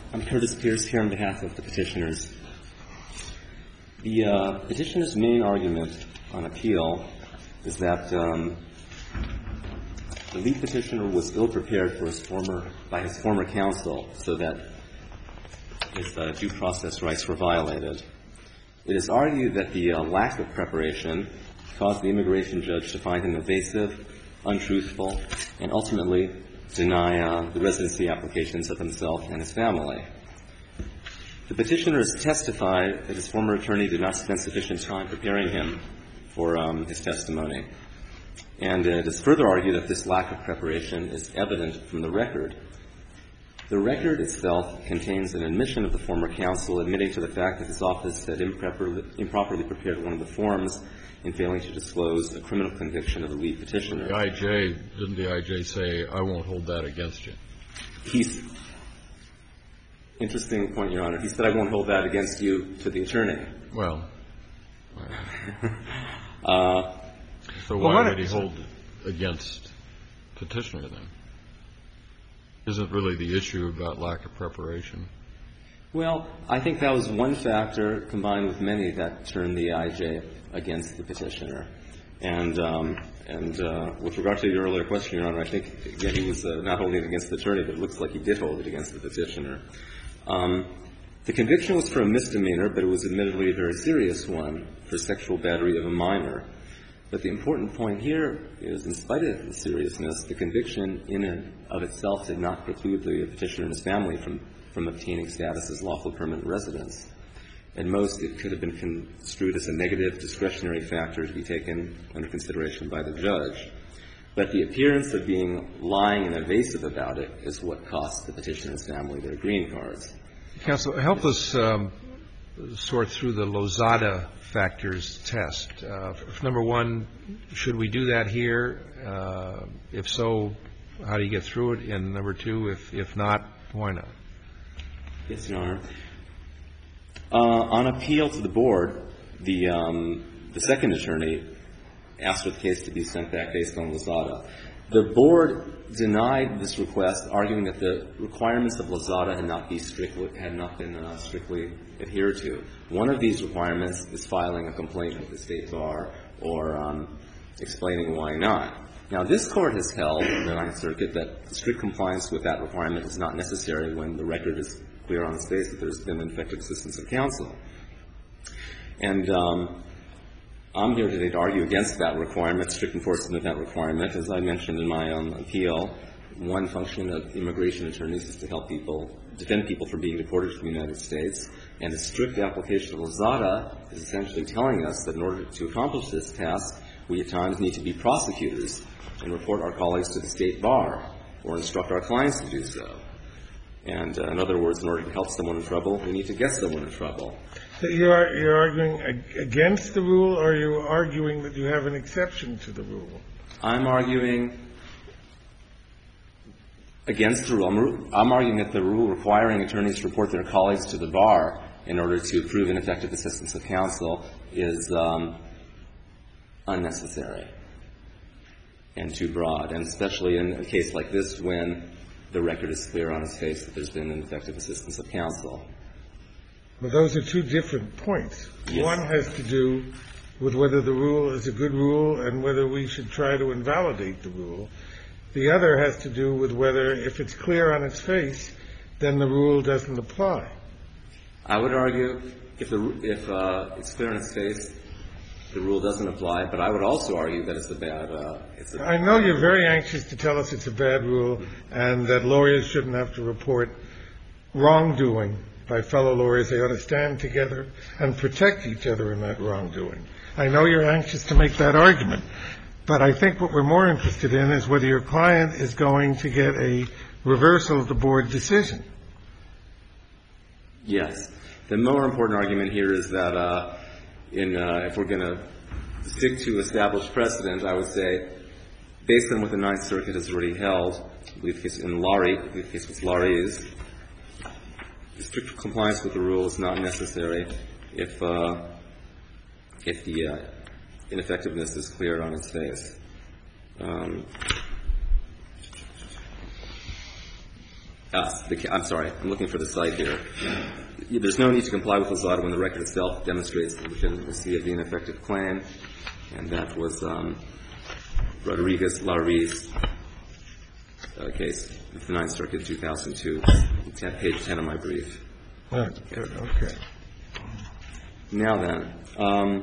I'm Curtis Pierce here on behalf of the petitioners. The petitioner's main argument on appeal is that the lead petitioner was ill-prepared by his former counsel so that his due process rights were violated. It is argued that the lack of preparation caused the immigration judge to find him evasive, untruthful, and ultimately deny the residency applications of himself and his family. The petitioners testified that his former attorney did not spend sufficient time preparing him for his testimony. And it is further argued that this lack of preparation is evident from the record. The record itself contains an admission of the former counsel admitting to the fact that his office had improperly prepared one of the forms in failing to disclose a criminal conviction of the lead petitioner. Didn't the I.J. say, I won't hold that against you? Interesting point, Your Honor. He said, I won't hold that against you to the attorney. Well, so why would he hold it against petitioner then? Isn't really the issue about lack of preparation? Well, I think that was one factor combined with many that turned the I.J. against the petitioner. And with regard to your earlier question, Your Honor, I think, again, he was not holding it against the attorney, but it looks like he did hold it against the petitioner. The conviction was for a misdemeanor, but it was admittedly a very serious one for sexual battery of a minor. But the important point here is, in spite of the seriousness, the conviction in and of itself did not preclude the petitioner and his family from obtaining status as lawful permanent residents. At most, it could have been construed as a negative discretionary factor to be taken under consideration by the judge. But the appearance of being lying and evasive about it is what cost the petitioner's family their green cards. Counsel, help us sort through the Lozada factors test. Number one, should we do that here? If so, how do you get through it? And number two, if not, why not? Yes, Your Honor. On appeal to the board, the second attorney asked for the case to be sent back based on Lozada. The board denied this request, arguing that the requirements of Lozada had not been strictly adhered to. One of these requirements is filing a complaint with the State Bar or explaining why not. Now, this Court has held in the Ninth Circuit that strict compliance with that requirement is not necessary when the record is clear on its face that there's been ineffective assistance of counsel. And I'm here today to argue against that requirement, strict enforcement of that requirement. As I mentioned in my appeal, one function of immigration attorneys is to help people, defend people from being deported from the United States. And a strict application of Lozada is essentially telling us that in order to accomplish this task, we at times need to be prosecutors and report our colleagues to the State Bar or instruct our clients to do so. And in other words, in order to help someone in trouble, we need to get someone in trouble. So you're arguing against the rule, or are you arguing that you have an exception to the rule? I'm arguing against the rule. I'm arguing that the rule requiring attorneys to report their colleagues to the bar in order to prove ineffective assistance of counsel is unnecessary and too broad, and especially in a case like this when the record is clear on its face that there's been ineffective assistance of counsel. Well, those are two different points. Yes. One has to do with whether the rule is a good rule and whether we should try to invalidate the rule. The other has to do with whether, if it's clear on its face, then the rule doesn't apply. I would argue if it's clear on its face, the rule doesn't apply, but I would also argue that it's a bad I know you're very anxious to tell us it's a bad rule and that lawyers shouldn't have to report wrongdoing by fellow lawyers. They ought to stand together and protect each other in that wrongdoing. I know you're anxious to make that argument, but I think what we're more interested in is whether your client is going to get a reversal of the board decision. Yes. The more important argument here is that if we're going to stick to established precedent, I would say, based on what the Ninth Circuit has already held, I believe the case in Laurie, I believe the case with Laurie is, strict compliance with the rule is not necessary if the ineffectiveness is clear on its face. I'm sorry. I'm looking for the cite here. There's no need to comply with Lozada when the record itself demonstrates the legitimacy of the ineffective claim. And that was Rodriguez-Lauri's case, the Ninth Circuit, 2002. It's at page 10 of my brief. Okay. Now then,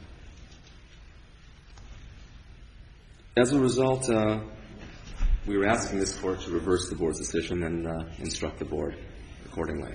as a result, we were asking this Court to reverse the Board's decision and instruct the Board accordingly.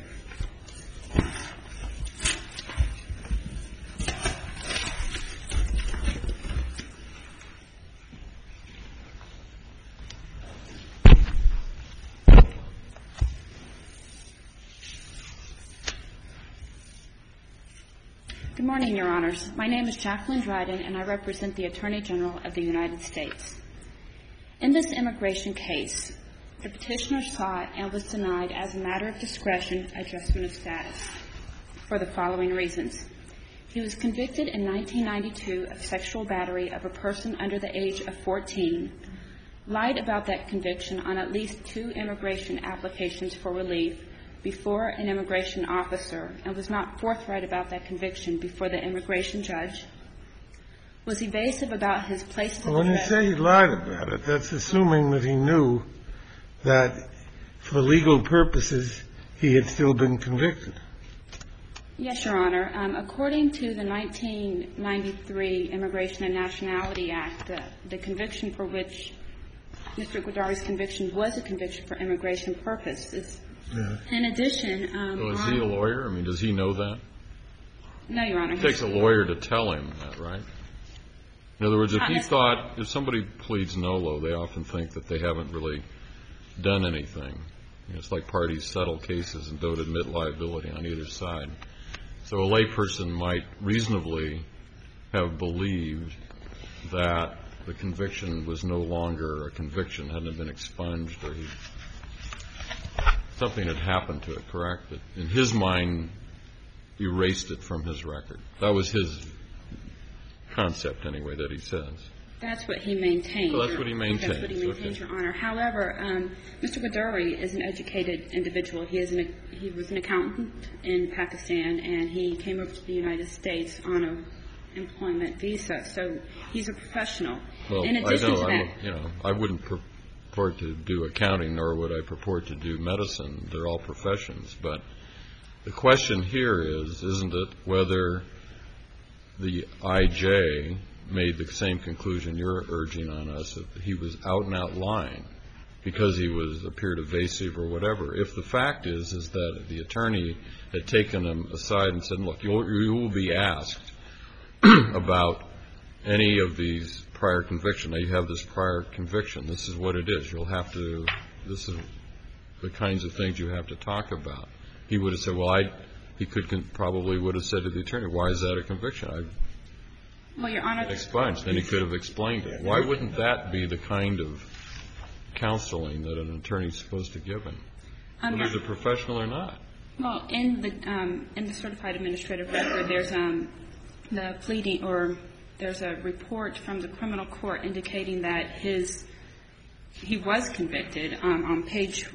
Good morning, Your Honors. My name is Jacqueline Dryden, and I represent the Attorney General of the United States. In this immigration case, the petitioner sought and was denied as a matter of discretion adjustment of status for the following reasons. He was convicted in 1992 of sexual battery of a person under the age of 14, lied about that conviction on at least 2 immigration applications for relief before an immigration officer, and was not forthright about that conviction before the immigration judge, was evasive about his place of When you say he lied about it, that's assuming that he knew that for legal purposes he had still been convicted. Yes, Your Honor. According to the 1993 Immigration and Nationality Act, the conviction for which Mr. Guadari's conviction was a conviction for immigration purposes. Yeah. In addition, so is he a lawyer? I mean, does he know that? No, Your Honor. It takes a lawyer to tell him that, right? In other words, if somebody pleads nolo, they often think that they haven't really done anything. It's like parties settle cases and don't admit liability on either side. So a layperson might reasonably have believed that the conviction was no longer a conviction, hadn't been expunged, or something had happened to it, correct? That in his mind erased it from his record. That was his concept, anyway, that he says. That's what he maintained. So that's what he maintained. That's what he maintained, Your Honor. However, Mr. Guadari is an educated individual. He was an accountant in Pakistan, and he came over to the United States on an employment visa. So he's a professional. Well, in addition to that, I wouldn't purport to do accounting, nor would I purport to do medicine. They're all professions. But the question here isn't it whether the I.J. made the same conclusion you're urging on us, that he was out and out lying because he appeared evasive or whatever. If the fact is that the attorney had taken him aside and said, look, you will be asked about any of these prior convictions. Now, you have this prior conviction. This is what it is. This is the kinds of things you have to talk about. He would have said, he probably would have said to the attorney, why is that a conviction? Well, Your Honor, expunged. Then he could have explained it. Why wouldn't that be the kind of counseling that an attorney is supposed to give him, whether he's a professional or not? Well, in the certified administrative record, there's the pleading, or there's a report from the criminal court indicating that he was convicted on page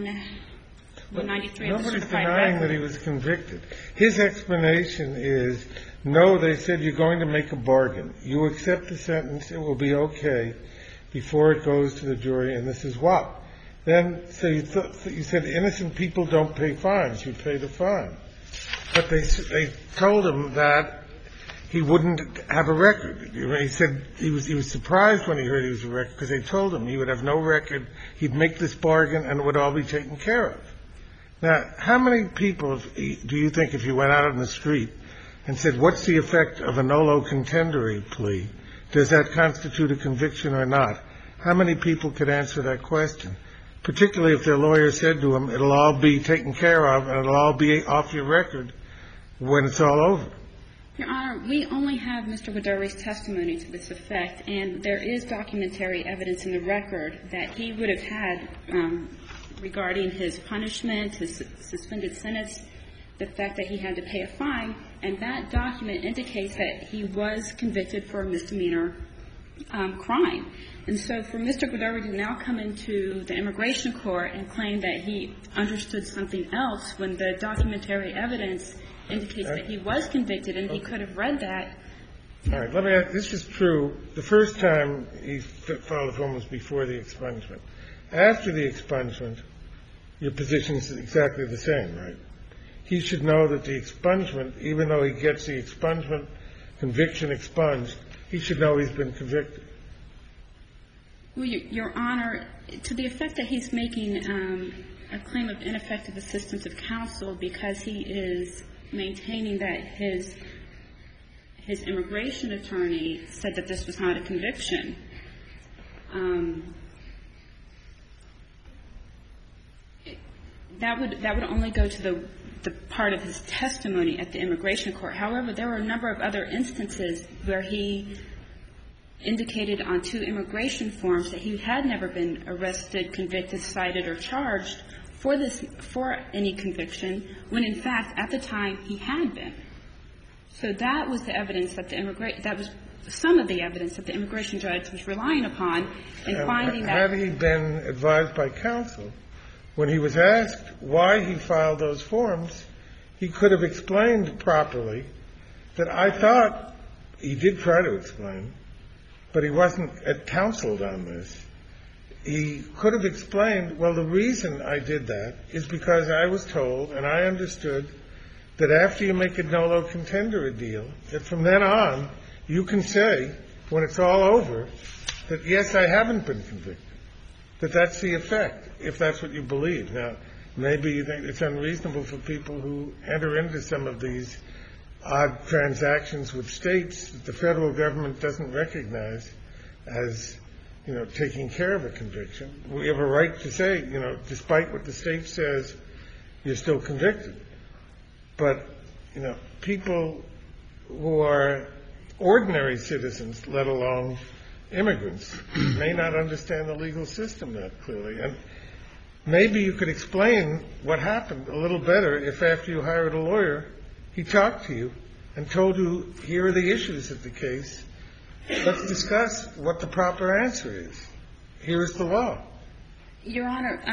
193 of the certified record. Nobody's denying that he was convicted. His explanation is, no, they said you're going to make a bargain. You accept the sentence, it will be okay before it goes to the jury, and this is what. Then, so you said innocent people don't pay fines. You pay the fine. But they told him that he wouldn't have a record. He said he was surprised when he heard he was a record because they told him he would have no record, he'd make this bargain, and it would all be taken care of. Now, how many people do you think, if you went out on the street and said, what's the effect of a nolo contendere plea? Does that constitute a conviction or not? How many people could answer that question? Particularly if their lawyer said to them, it'll all be taken care of and it'll all be off your record when it's all over. Your Honor, we only have Mr. Guadari's testimony to this effect, and there is documentary evidence in the record that he would have had regarding his punishment, his suspended sentence, the fact that he had to pay a fine, and that document indicates that he was convicted for a misdemeanor crime. And so for Mr. Godory to now come into the immigration court and claim that he understood something else when the documentary evidence indicates that he was convicted and he could have read that. All right. Let me ask, this is true. The first time he filed a form was before the expungement. After the expungement, your position is exactly the same, right? He should know that the expungement, even though he gets the expungement conviction expunged, he should know he's been convicted. Well, Your Honor, to the effect that he's making a claim of ineffective assistance of counsel because he is maintaining that his immigration attorney said that this was not a conviction, that would only go to the part of his testimony at the immigration court. However, there were a number of other instances where he indicated on 2 immigration forms that he had never been arrested, convicted, cited, or charged for any conviction, when in fact at the time he had been. So that was the evidence that that was some of the evidence that the immigration judge was relying upon in finding that. Had he been advised by counsel, when he was asked why he filed those forms, he could have explained properly that I thought he did try to explain, but he wasn't counseled on this. He could have explained, well, the reason I did that is because I was told and I understood that after you make a nolo contendere deal, that from then on you can say, when it's all over, that, yes, I haven't been convicted, that that's the effect, if that's what you believe. Now, maybe you think it's unreasonable for people who enter into some of these odd transactions with states that the federal government doesn't recognize as, you know, taking care of a conviction. We have a right to say, you know, despite what the state says, you're still convicted. But, you know, people who are ordinary citizens, let alone immigrants, may not understand the legal system that clearly. And maybe you could explain what happened a little better if after you hired a lawyer, he talked to you and told you, here are the issues of the case. Let's discuss what the proper answer is. Here is the law. Your Honor,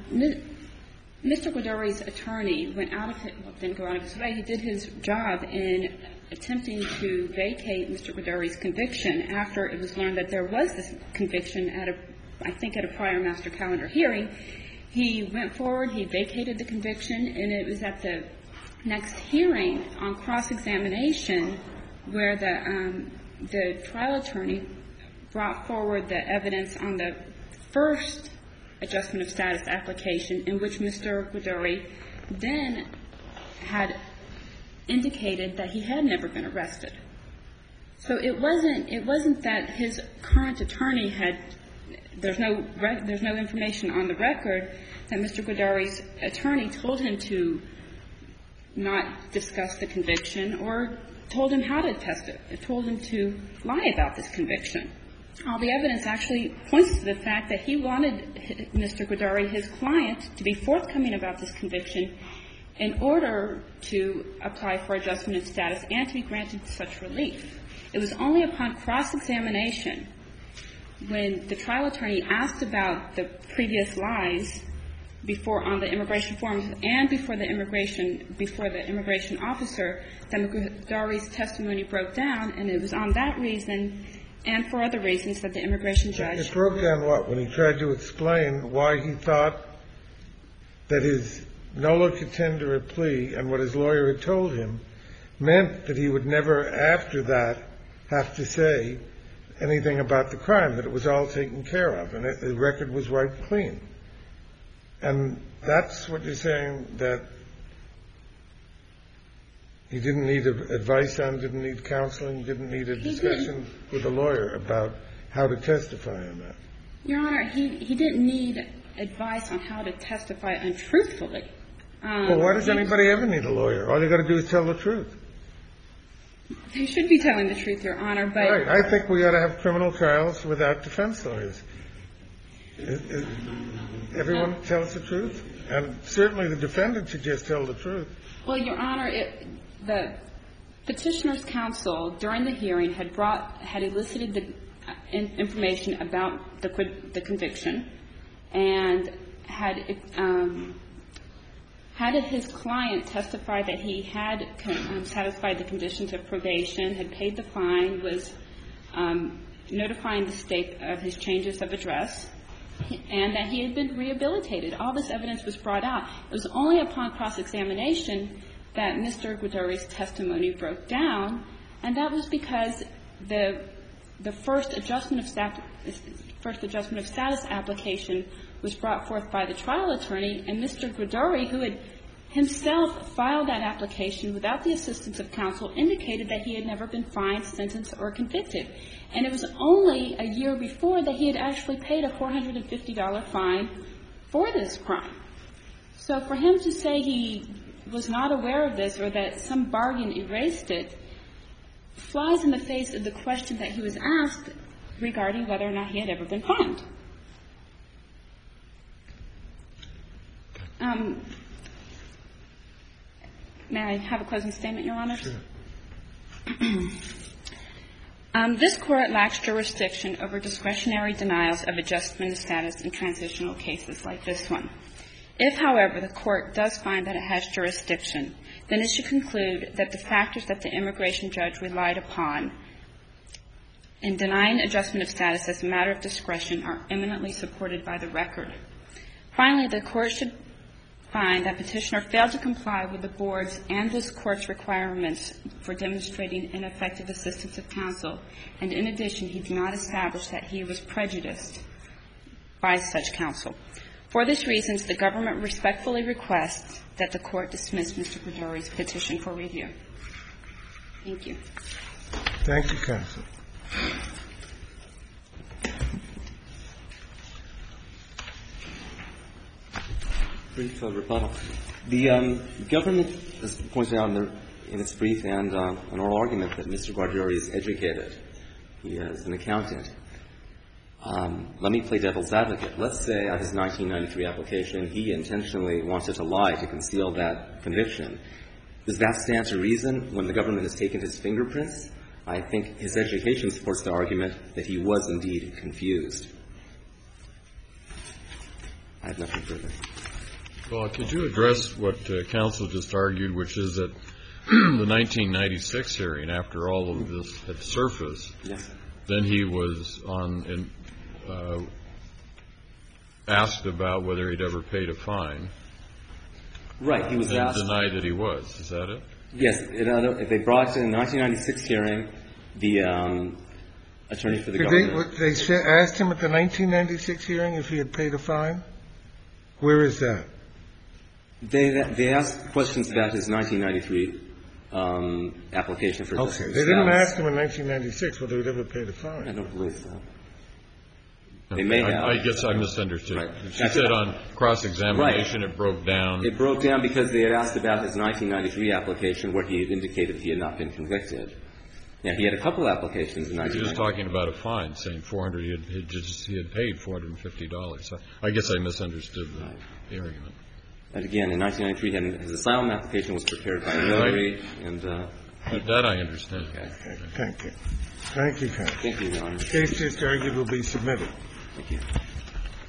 Mr. Godory's attorney went out of his, well, didn't go out of his way. He did his job in attempting to vacate Mr. Godory's conviction after it was learned that there was this conviction at I think at a prior master calendar hearing. He went forward, he vacated the conviction, and it was at the next hearing on cross-examination where the trial attorney brought forward the evidence on the first adjustment of status application in which Mr. Godory then had indicated that he had never been arrested. So it wasn't that his current attorney had, there's no information on the record that Mr. Godory's attorney told him to not discuss the conviction or told him how to test it. It told him to lie about this conviction. All the evidence actually points to the fact that he wanted Mr. Godory, his client, to be forthcoming about this conviction in order to apply for adjustment of status and to be granted such relief. It was only upon cross-examination when the trial attorney asked about the previous lies before on the immigration forms and before the immigration officer that Mr. Godory's testimony broke down, and it was on that reason and for other reasons that the immigration judge. It broke down what? When he tried to explain why he thought that his nolo contendere plea and what his lawyer had told him meant that he would never after that have to say anything about the crime, that it was all taken care of, and the record was wiped clean. And that's what you're saying, that he didn't need advice on, didn't need counseling, didn't need a discussion with a lawyer about how to testify on that. Your Honor, he didn't need advice on how to testify untruthfully. Well, why does anybody ever need a lawyer? All you got to do is tell the truth. They should be telling the truth, Your Honor, but right. I think we ought to have criminal trials without defense lawyers. Everyone tells the truth, and certainly the defendant should just tell the truth. Well, Your Honor, the Petitioner's counsel during the hearing had elicited the information about the conviction, and had his client testify that he had satisfied the conditions of probation, had paid the fine, was notifying the State of his changes of address, and that he had been rehabilitated. All this evidence was brought out. It was only upon cross-examination that Mr. Guidori's testimony broke down, and that was because the first adjustment of status application was brought forth by the trial attorney, and Mr. Guidori, who had himself filed that application without the assistance of counsel, indicated that he had never been fined, sentenced, or convicted. And it was only a year before that he had actually paid a $450 fine for this crime. So for him to say he was not aware of this or that some bargain erased it flies in the face of the question that he was asked regarding whether or not he had ever been fined. May I have a closing statement, Your Honor? Sure. This Court lacks jurisdiction over discretionary denials of adjustment of status in transitional cases like this one. If, however, the Court does find that it has jurisdiction, then it should conclude that the factors that the immigration judge relied upon in denying adjustment of status as a matter of discretion are eminently supported by the record. Finally, the Court should find that Petitioner failed to comply with the Board's and this Court's requirements for demonstrating ineffective assistance of counsel, and in addition, he did not establish that he was prejudiced by such counsel. For these reasons, the government respectfully requests that the Court dismiss Mr. Guidori's petition for review. Thank you. Thank you, counsel. Brief rebuttal. The government has pointed out in its brief and an oral argument that Mr. Guidori is educated. He is an accountant. Let me play devil's advocate. Let's say at his 1993 application, he intentionally wanted to lie to conceal that conviction. Does that stand to reason when the government has taken his fingerprints? I think his education supports the argument that he was indeed confused. I have nothing further. Well, could you address what counsel just argued, which is that the 1996 hearing, after all of this had surfaced, yes, then he was asked about whether he'd ever paid a fine. Right. He was asked. And denied that he was. Is that it? Yes. They brought in the 1996 hearing the attorney for the government. They asked him at the 1996 hearing if he had paid a fine? Where is that? They asked questions about his 1993 application for adjustment of status. They didn't ask him in 1996 whether he'd ever paid a fine. I don't believe so. Okay. They may have. I guess I misunderstood. Right. She said on cross-examination Right. it broke down. It broke down because they had asked about his 1993 application where he had indicated he had not been convicted. Now, he had a couple applications in 1993. He was talking about a fine, saying he had paid $450. I guess I misunderstood the argument. And again, in 1993, his asylum application was prepared by a notary. And that I understand. Okay. Thank you. Thank you, counsel. Thank you, Your Honor. The case just argued will be submitted. Thank you.